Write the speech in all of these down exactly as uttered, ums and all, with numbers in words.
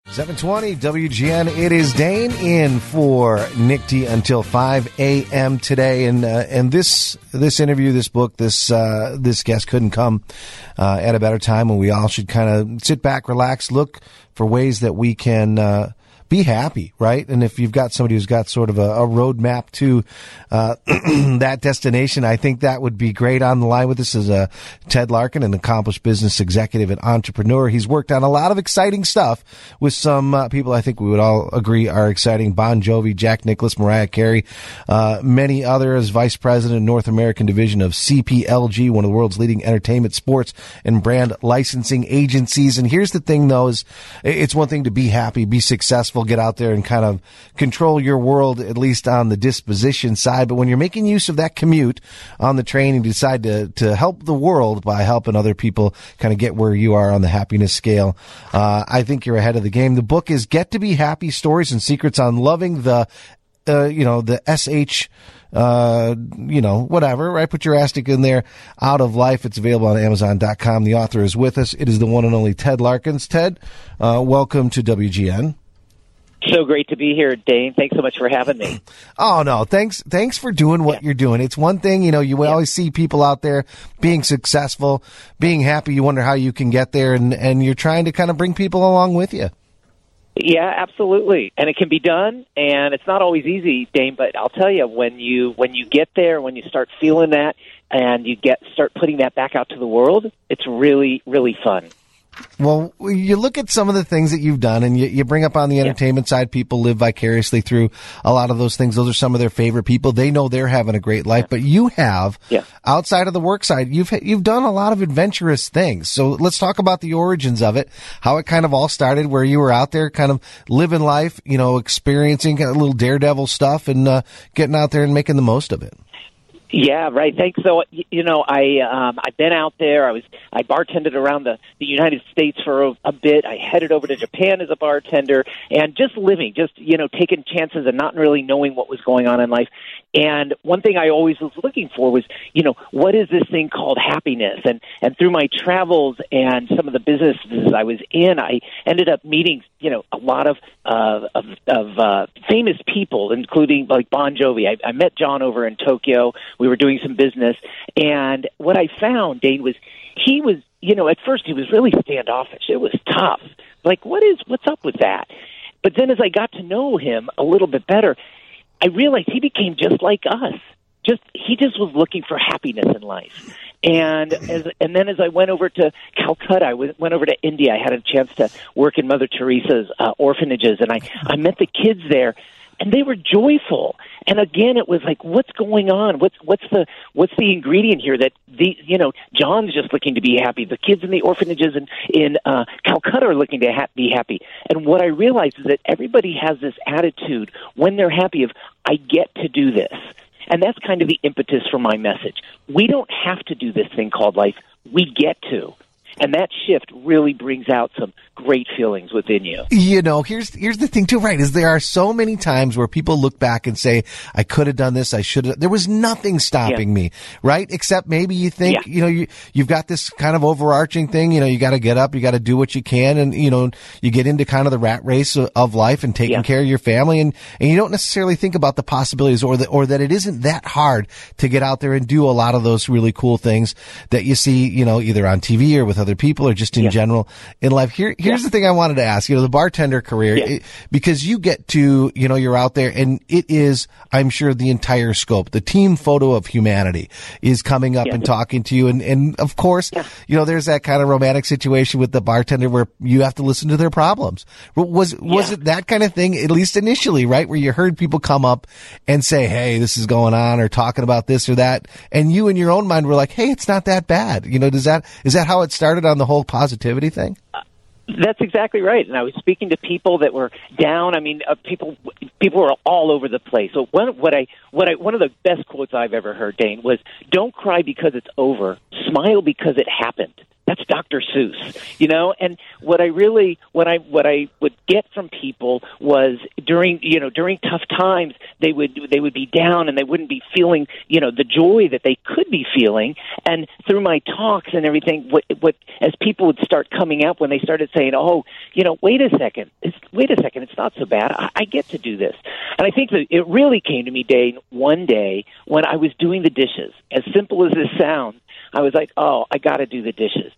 seven twenty W G N. It is Dane in for Nick D until five a.m. today, and uh, and this this interview, this book, this uh, this guest couldn't come uh, at a better time when we all should kind of sit back, relax, look for ways that we can uh, be happy, right? And if you've got somebody who's got sort of a, a roadmap to uh, that destination, I think that would be great. On the line with us is uh, Ted Larkin, an accomplished business executive and entrepreneur. He's worked on a lot of exciting stuff with some uh, people I think we would all agree are exciting. Bon Jovi, Jack Nicklaus, Mariah Carey, uh, many others. Vice President, North American Division of C P L G, one of the world's leading entertainment, sports, and brand licensing agencies. And here's the thing, though, is it's one thing to be happy, be successful, get out there and kind of control your world, at least on the disposition side. But when you're making use of that commute on the train and you decide to, to help the world by helping other people kind of get where you are on the happiness scale, uh, I think you're ahead of the game. The book is Get to Be Happy, Stories and Secrets on Loving the, uh, you know, the S H uh, you know, whatever, right? Put your asterisk in there, out of life. It's available on Amazon dot com. The author is with us. It is the one and only Ted Larkins. Ted, uh, welcome to W G N. So great to be here, Dane. Thanks so much for having me. Oh, no, thanks Thanks for doing what yeah. you're doing. It's one thing, you know, you yeah. always see people out there being successful, being happy. You wonder how you can get there, and, and you're trying to kind of bring people along with you. Yeah, absolutely. And it can be done, and it's not always easy, Dane, but I'll tell you, when you when you get there, when you start feeling that, and you get start putting that back out to the world, it's really, really fun. Well, you look at some of the things that you've done, and you, you bring up on the entertainment yeah. side, people live vicariously through a lot of those things. Those are some of their favorite people. They know they're having a great life, yeah. but you have, yeah. outside of the work side, you've you've done a lot of adventurous things. So let's talk about the origins of it, how it kind of all started, where you were out there kind of living life, you know, experiencing a little daredevil stuff and uh, getting out there and making the most of it. Yeah, right. Thanks. So, you know, I um, I've been out there. I was I bartended around the, the United States for a, a bit. I headed over to Japan as a bartender, and just living, just you know, taking chances and not really knowing what was going on in life. And one thing I always was looking for was, you know, what is this thing called happiness? And and through my travels and some of the businesses I was in, I ended up meeting, you know, a lot of uh, of, of uh, famous people, including like Bon Jovi. I, I met John over in Tokyo. We were doing some business, and what I found, Dane, was he was, you know, at first he was really standoffish. It was tough. Like, what is, what's up with that? But then as I got to know him a little bit better, I realized he became just like us. Just he just was looking for happiness in life. And as and then as I went over to Calcutta, I went over to India. I had a chance to work in Mother Teresa's uh, orphanages, and I, I met the kids there. And they were joyful. And again, it was like, what's going on? What's what's the what's the ingredient here that the you know John's just looking to be happy. The kids in the orphanages in in uh, Calcutta are looking to ha- be happy. And what I realized is that everybody has this attitude when they're happy of, I get to do this. And that's kind of the impetus for my message. We don't have to do this thing called life. We get to. And that shift really brings out some great feelings within you. You know, here's here's the thing, too, right, is there are so many times where people look back and say, I could have done this, I should have. There was nothing stopping yeah. me, right? Except maybe you think, yeah. you know, you, you've got this kind of overarching thing, you know, you got to get up, you got to do what you can, and, you know, you get into kind of the rat race of, of life and taking yeah. care of your family, and, and you don't necessarily think about the possibilities or, the, or that it isn't that hard to get out there and do a lot of those really cool things that you see, you know, either on T V or with other people or just in yeah. general in life. Here, here's yeah. the thing I wanted to ask, you know, the bartender career, yeah. it, because you get to, you know, you're out there and it is, I'm sure, the entire scope. The team photo of humanity is coming up yeah. and talking to you. And, and of course, yeah. you know, there's that kind of romantic situation with the bartender where you have to listen to their problems. Was, was yeah. it that kind of thing, at least initially, right? Where you heard people come up and say, hey, this is going on, or talking about this or that. And you in your own mind were like, hey, it's not that bad. You know, does that, is that how it started on the whole positivity thing? Uh, that's exactly right. And I was speaking to people that were down. I mean, uh, people people were all over the place. So one, what I what I one of the best quotes I've ever heard, Dane, was, "Don't cry because it's over. Smile because it happened." that's Doctor Seuss, you know. And what I really, what I, what I would get from people was during, you know, during tough times, they would, they would be down and they wouldn't be feeling, you know, the joy that they could be feeling. And through my talks and everything, what, what, as people would start coming up, when they started saying, "Oh, you know, wait a second, it's, wait a second, it's not so bad. I, I get to do this." And I think that it really came to me, Dane, one day when I was doing the dishes. As simple as this sounds, I was like, "Oh, I got to do the dishes."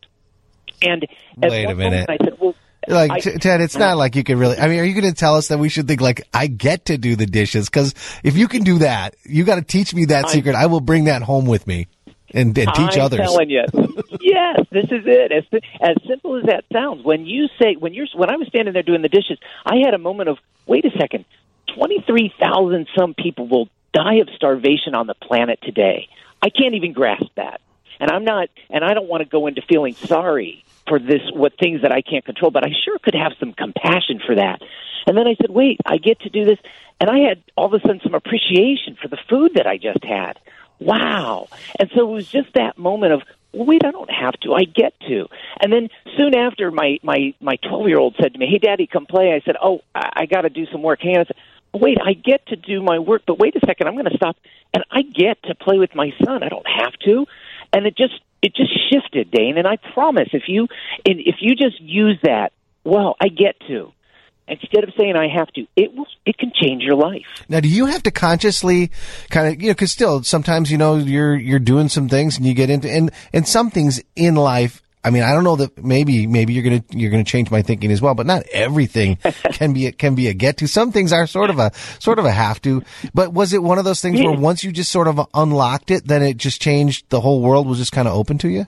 And at wait one a minute. moment I said, "Well." Like, I, Ted, it's not like you can really, I mean, are you going to tell us that we should think like, I get to do the dishes? Because if you can do that, you got to teach me that I, secret. I will bring that home with me and, and teach I'm others. I'm telling you. Yes, this is it. As, as simple as that sounds. When you say, when you're, when I was standing there doing the dishes, I had a moment of, wait a second, twenty-three thousand some people will die of starvation on the planet today. I can't even grasp that. And I'm not, and I don't want to go into feeling sorry for this, what things that I can't control, but I sure could have some compassion for that. And then I said, wait, I get to do this. And I had all of a sudden some appreciation for the food that I just had. Wow. And so it was just that moment of, well, wait, I don't have to. I get to. And then soon after, my, my, my twelve-year-old said to me, "Hey, Daddy, come play." I said, "Oh, I, I got to do some work." Hang on. I said, wait, I get to do my work, but wait a second, I'm going to stop. And I get to play with my son. I don't have to. And it just, it just shifted, Dane. And I promise, if you, if you just use that, well, I get to, instead of saying I have to, it will, it can change your life. Now, do you have to consciously kind of, you know, because still sometimes, you know, you're, you're doing some things and you get into, and, and some things in life, I mean, I don't know that maybe, maybe you're going to, you're going to change my thinking as well, but not everything can be, can be a get to. Some things are sort of a, sort of a have to. But was it one of those things yeah. where once you just sort of unlocked it, then it just changed, the whole world was just kind of open to you?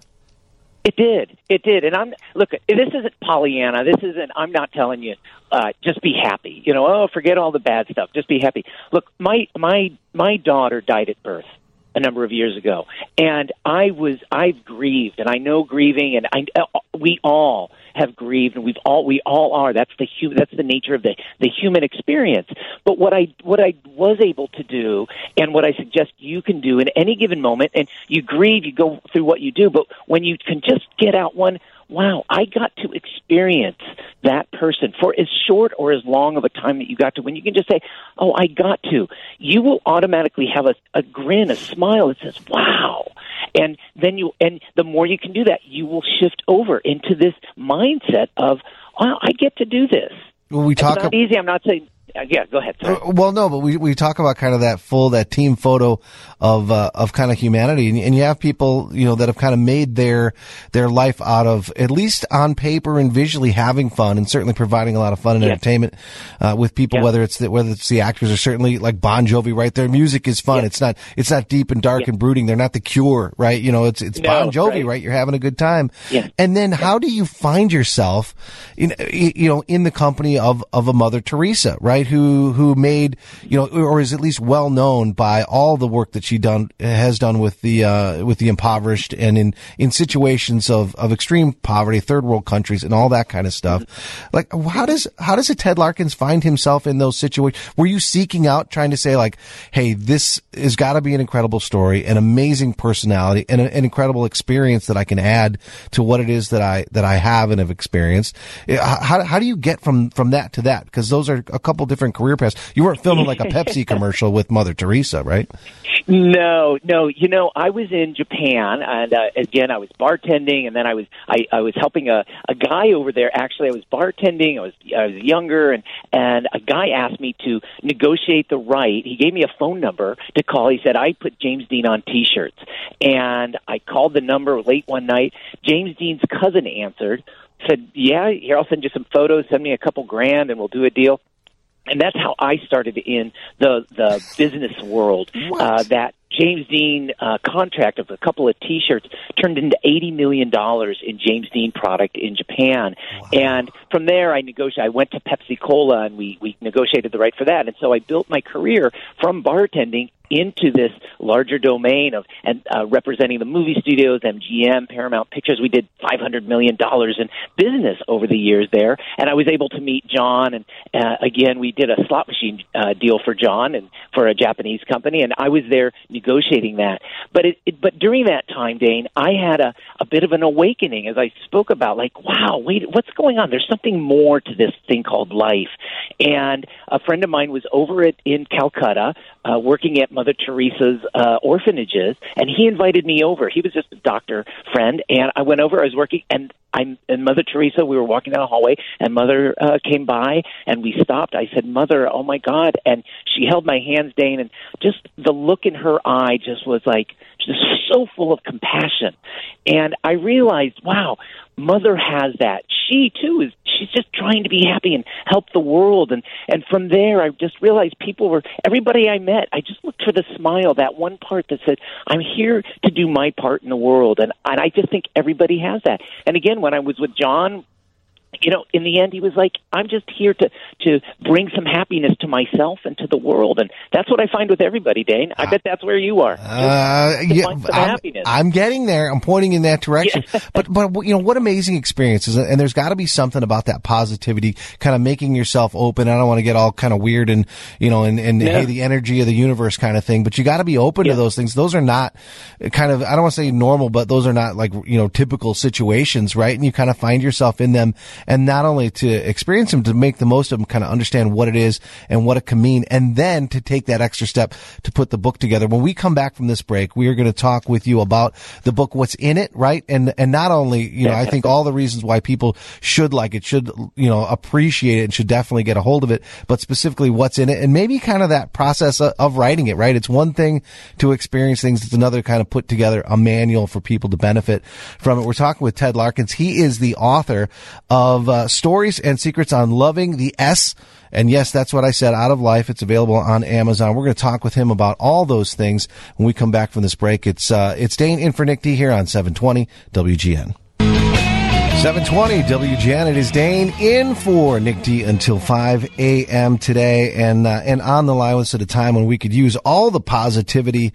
It did. It did. And I'm, look, this isn't Pollyanna. This isn't, I'm not telling you, uh, just be happy. You know, oh, forget all the bad stuff. Just be happy. Look, my, my, my daughter died at birth a number of years ago, and I was, I've grieved, and I know grieving, and I, uh, we all have grieved, and we've all, we all are. That's the human, that's the nature of the, the human experience. But what I, what I was able to do, and what I suggest you can do in any given moment, and you grieve, you go through what you do, but when you can just get out one, wow, I got to experience that person for as short or as long of a time that you got to. When you can just say, oh, I got to, you will automatically have a, a grin, a smile that says, wow. And then you, and the more you can do that, you will shift over into this mindset of, wow, I get to do this. Well, we talk it's not ab- easy. I'm not saying. Uh, yeah, go ahead. Sorry. Uh, well, no, but we, we talk about kind of that full, that team photo of, uh, of kind of humanity. And, and you have people, you know, that have kind of made their, their life out of, at least on paper and visually, having fun and certainly providing a lot of fun and yeah. entertainment, uh, with people, yeah. whether it's the, whether it's the actors or certainly like Bon Jovi, right? Their music is fun. Yeah. It's not, it's not deep and dark yeah. and brooding. They're not The Cure, right? You know, it's, it's no, Bon Jovi, right. right? You're having a good time. Yeah. And then how do you find yourself in, you know, in the company of, of a Mother Teresa, right? Who, who made, you know, or is at least well known by all the work that she done has done with the uh, with the impoverished and in, in situations of, of extreme poverty, third world countries, and all that kind of stuff. Like, how does how does a Ted Larkins find himself in those situations? Were you seeking out, trying to say like, hey, this has got to be an incredible story, an amazing personality, and a, an incredible experience that I can add to what it is that I that I have and have experienced? How how do you get from from that to that? Because those are a couple different career paths. You weren't filming like a Pepsi commercial with Mother Teresa, right? No, no. You know, I was in Japan, and uh, again, I was bartending, and then I was I, I was helping a, a guy over there. Actually, I was bartending. I was I was younger, and and a guy asked me to negotiate the right. He gave me a phone number to call. He said I put James Dean on T-shirts, and I called the number late one night. James Dean's cousin answered, said, "Yeah, here, I'll send you some photos. Send me a couple grand, and we'll do a deal." And that's how I started in the the business world. Uh, that James Dean uh, contract of a couple of T-shirts turned into eighty million dollars in James Dean product in Japan. Wow. And from there, I negotiated. I went to Pepsi Cola, and we, we negotiated the right for that. And so I built my career from bartending into this larger domain of and uh, representing the movie studios, M G M, Paramount Pictures. We did five hundred million dollars in business over the years there, and I was able to meet John. And uh, again, we did a slot machine uh, deal for John and for a Japanese company, and I was there negotiating that. But it, it, but during that time, Dane, I had a, a bit of an awakening, as I spoke about, like, wow, wait, what's going on? There's something more to this thing called life. And a friend of mine was over at, in Calcutta uh, working at Mother Teresa's uh, orphanages, and he invited me over. He was just a doctor friend, and I went over. I was working, and I'm and Mother Teresa, we were walking down the hallway, and Mother uh, came by, and we stopped. I said, Mother, oh, my God. And she held my hands, Dane, and just the look in her eye just was like, just so full of compassion. And I realized, wow, Mother has that. She, too, is she's just trying to be happy and help the world. And, and from there, I just realized people were, everybody I met, I just looked for the smile, that one part that said, I'm here to do my part in the world. And, and I just think everybody has that. And again, when I was with John, you know, in the end, he was like, I'm just here to, to bring some happiness to myself and to the world. And that's what I find with everybody, Dane. I bet that's where you are. Uh, yeah, I'm, happiness. I'm getting there. I'm pointing in that direction. Yeah. but, but, you know, what amazing experiences. And there's got to be something about that positivity, kind of making yourself open. I don't want to get all kind of weird and, you know, and, and yeah. hey, the energy of the universe kind of thing. But you got to be open yeah. to those things. Those are not kind of, I don't want to say normal, but those are not like, you know, typical situations, right? And you kind of find yourself in them. And not only to experience them, to make the most of them, kind of understand what it is and what it can mean, and then to take that extra step to put the book together. When we come back from this break, we are going to talk with you about the book, what's in it, right? And and not only, you know, I think all the reasons why people should like it, should, you know, appreciate it, and should definitely get a hold of it, but specifically what's in it, and maybe kind of that process of, of writing it, right? It's one thing to experience things. It's another kind of put together a manual for people to benefit from it. We're talking with Ted Larkins. He is the author of uh, Stories and Secrets on Loving the S. And yes, that's what I said, Out of Life. It's available on Amazon. We're going to talk with him about all those things when we come back from this break. It's, uh, it's Dane in for Nick D here on seven twenty W G N. seven twenty W G N. It is Dane in for Nick D until five a.m. today, and uh, and on the line was at a time when we could use all the positivity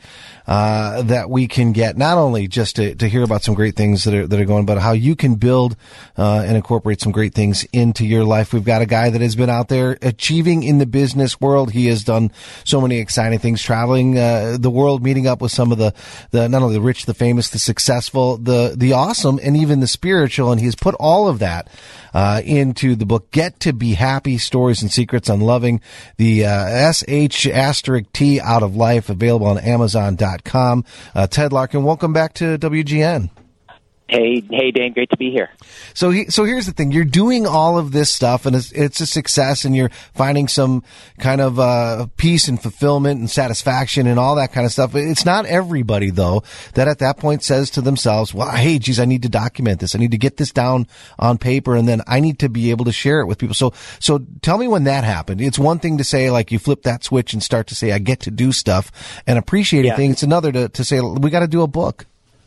uh, that we can get, not only just to, to hear about some great things that are that are going, but how you can build uh, and incorporate some great things into your life. We've got a guy that has been out there achieving in the business world. He has done so many exciting things, traveling uh, the world, meeting up with some of the, the not only the rich, the famous, the successful, the the awesome, and even the spiritual, and he's put all of that uh, into the book, Get to Be Happy, Stories and Secrets on Loving the uh, S H asterisk T Out of Life, available on Amazon dot com. Uh, Ted Larkin, welcome back to W G N. Hey, hey, Dane, great to be here. So, he, so here's the thing: you're doing all of this stuff, and it's, it's a success, and you're finding some kind of uh, peace and fulfillment and satisfaction and all that kind of stuff. It's not everybody, though, that at that point says to themselves, "Well, hey, geez, I need to document this. I need to get this down on paper, and then I need to be able to share it with people." So, so tell me when that happened. It's one thing to say, like, you flip that switch and start to say, "I get to do stuff," and appreciating yeah. things. It's another to to say, "We got to do a book."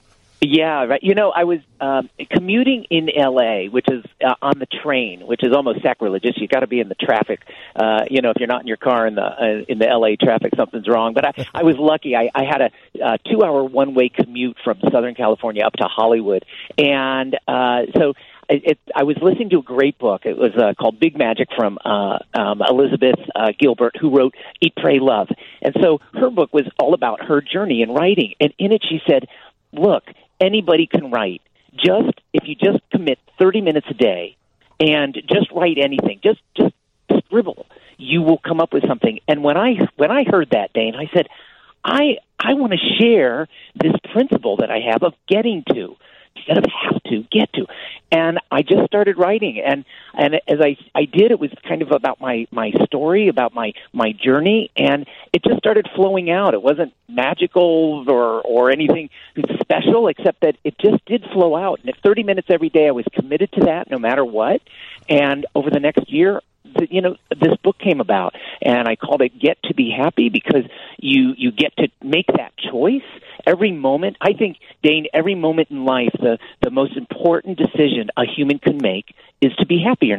Yeah, right. You know, I was um, commuting in L A, which is uh, on the train, which is almost sacrilegious. You got to be in the traffic. Uh, you know, if you're not in your car in the uh, in the L A traffic, something's wrong. But I, I was lucky. I, I had a uh, two-hour one-way commute from Southern California up to Hollywood, and uh, so. It, it, I was listening to a great book. It was uh, called Big Magic from uh, um, Elizabeth uh, Gilbert, who wrote Eat, Pray, Love. And so her book was all about her journey in writing. And in it she said, look, anybody can write. Just if you just commit thirty minutes a day and just write anything, just just scribble, you will come up with something. And when I when I heard that, Dane, I said, I I want to share this principle that I have of getting to. Instead of have to, get to. And I just started writing. And, and as I, I did, it was kind of about my, my story, about my, my journey, and it just started flowing out. It wasn't magical or, or anything special, except that it just did flow out. And at thirty minutes every day, I was committed to that no matter what. And over the next year, the, you know, this book came about, and I called it Get to Be Happy, because you, you get to make that choice every moment. I think, Dane, every moment in life, the, the most important decision a human can make is to be happy or not.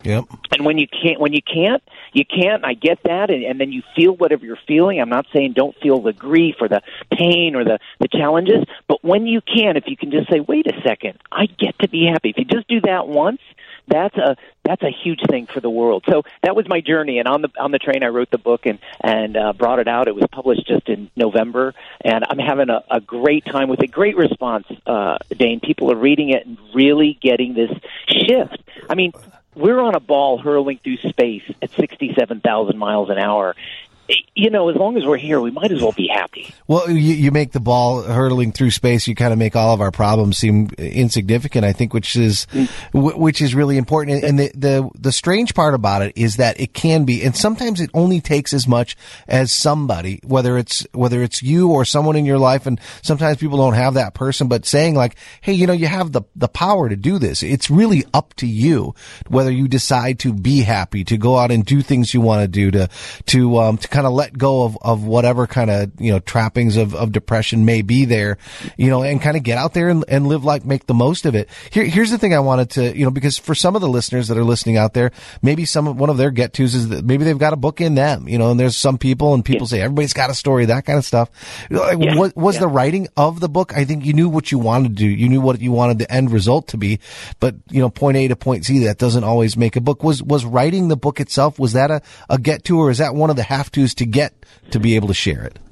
Yep. And when you can't, when you can't, you can't. I get that, and, and then you feel whatever you're feeling. I'm not saying don't feel the grief or the pain or the the challenges, but when you can, if you can just say, "Wait a second, I get to be happy." If you just do that once, that's a that's a huge thing for the world. So that was my journey, and on the on the train, I wrote the book and and uh, brought it out. It was published just in November, and I'm having a, a great time with it. Great response, uh, Dane. People are reading it and really getting this shift. I mean, we're on a ball hurling through space at sixty-seven thousand miles an hour. You know, as long as we're here, we might as well be happy. Well, you, you make the ball hurtling through space. You kind of make all of our problems seem insignificant, I think, which is mm. w- which is really important. And the, the the strange part about it is that it can be, and sometimes it only takes as much as somebody, whether it's whether it's you or someone in your life. And sometimes people don't have that person, but saying like, "Hey, you know, you have the the power to do this." It's really up to you whether you decide to be happy, to go out and do things you want to do, to to um to kind of let go of, of whatever kind of, you know, trappings of, of depression may be there, you know, and kind of get out there and, and live like, make the most of it. Here, here's the thing I wanted to, you know, because for some of the listeners that are listening out there, maybe some, one of their get-tos is that maybe they've got a book in them, you know, and there's some people and people yeah. say everybody's got a story, that kind of stuff. Like, yeah. What was yeah. the writing of the book? I think you knew what you wanted to do. You knew what you wanted the end result to be, but, you know, point A to point Z, that doesn't always make a book. Was, was writing the book itself, was that a, a get-to, or is that one of the have-tos to get to be able to share it?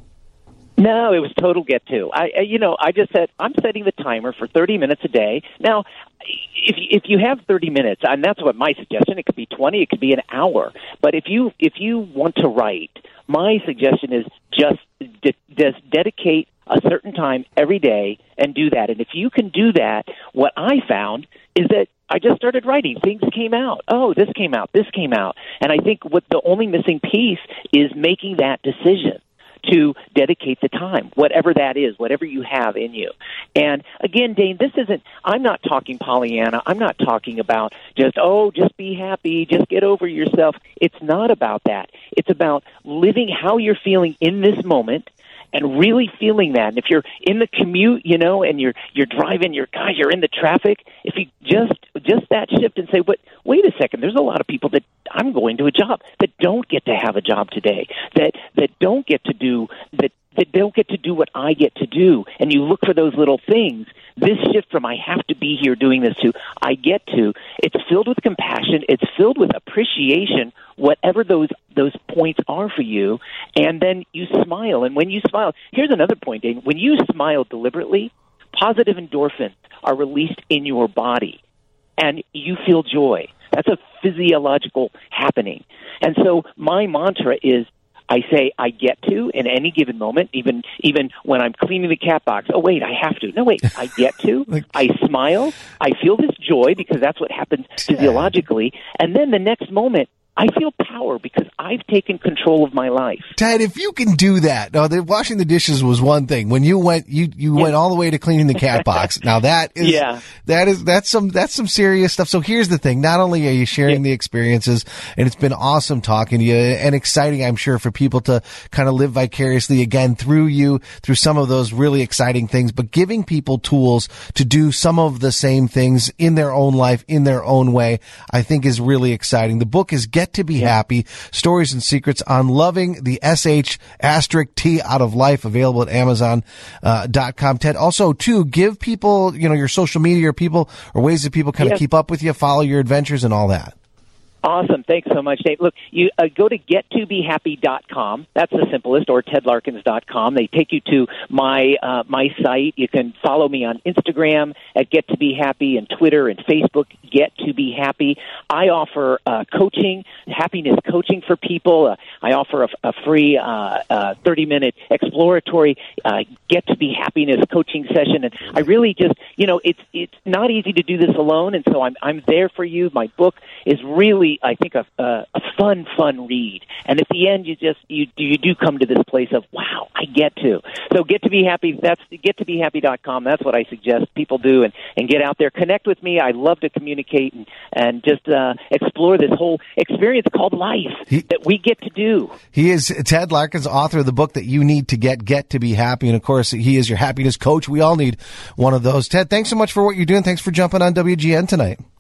No, it was total get to. I, you know, I just said, I'm setting the timer for thirty minutes a day. Now, if if you have thirty minutes, and that's what my suggestion, it could be twenty, it could be an hour. But if you if you want to write, my suggestion is just de- just dedicate a certain time every day and do that. And if you can do that, what I found is that I just started writing. Things came out. Oh, this came out. This came out. And I think what the only missing piece is making that decision to dedicate the time, whatever that is, whatever you have in you. And again, Dane, this isn't, I'm not talking Pollyanna. I'm not talking about just, oh, just be happy, just get over yourself. It's not about that. It's about living how you're feeling in this moment and really feeling that. And if you're in the commute, you know, and you're you're driving, you're guys, you're in the traffic, if you just just that shift and say, "But wait a second, there's a lot of people that I'm going to a job that don't get to have a job today, that that don't get to do that that don't get to do what I get to do." And you look for those little things. This shift from I have to be here doing this to I get to, it's filled with compassion, it's filled with appreciation, whatever those those points are for you, and then you smile. And when you smile, here's another point, Dane. When you smile deliberately, positive endorphins are released in your body, and you feel joy. That's a physiological happening. And so my mantra is, I say I get to in any given moment, even even when I'm cleaning the cat box. Oh, wait, I have to. No, wait, I get to. like, I smile. I feel this joy because that's what happens physiologically. And then the next moment, I feel power because I've taken control of my life. Ted, if you can do that, no, the washing the dishes was one thing. When you went, you, you yeah. went all the way to cleaning the cat box. Now that is, yeah. that is, that's some, that's some serious stuff. So here's the thing. Not only are you sharing yeah. the experiences, and it's been awesome talking to you and exciting, I'm sure, for people to kind of live vicariously again through you, through some of those really exciting things, but giving people tools to do some of the same things in their own life, in their own way, I think is really exciting. The book is Get to Be yeah. Happy, Stories and Secrets on Loving the S H asterisk T out of Life, available at Amazon uh, dot com. Ted, also, too, give people, you know, your social media or people, or ways that people kind of yeah. keep up with you, follow your adventures and all that. Awesome. Thanks so much, Dave. Look, you uh, go to get to be happy dot com. That's the simplest, or ted larkins dot com. They take you to my uh, my site. You can follow me on Instagram at Get to Be Happy and Twitter and Facebook, Get to Be Happy. I offer uh, coaching, happiness coaching for people. Uh, I offer a, a free uh, uh, thirty-minute exploratory uh, Get to Be Happiness coaching session. And I really just, you know, it's it's not easy to do this alone, and so I'm I'm there for you. My book is really, I think, a, a, a fun, fun read. And at the end, you just you you do come to this place of, wow, I get to. So Get to Be Happy. That's get to be happy dot com. That's what I suggest people do, and, and get out there, connect with me. I love to communicate and and just uh, explore this whole experience called life he, that we get to do. He is Ted Larkins, author of the book that you need to get, Get to Be Happy, and of course, he is your happiness coach. We all need one of those. Ted, thanks so much for what you're doing. Thanks for jumping on W G N tonight.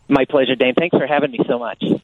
My pleasure, Dane. Thanks for having me so much.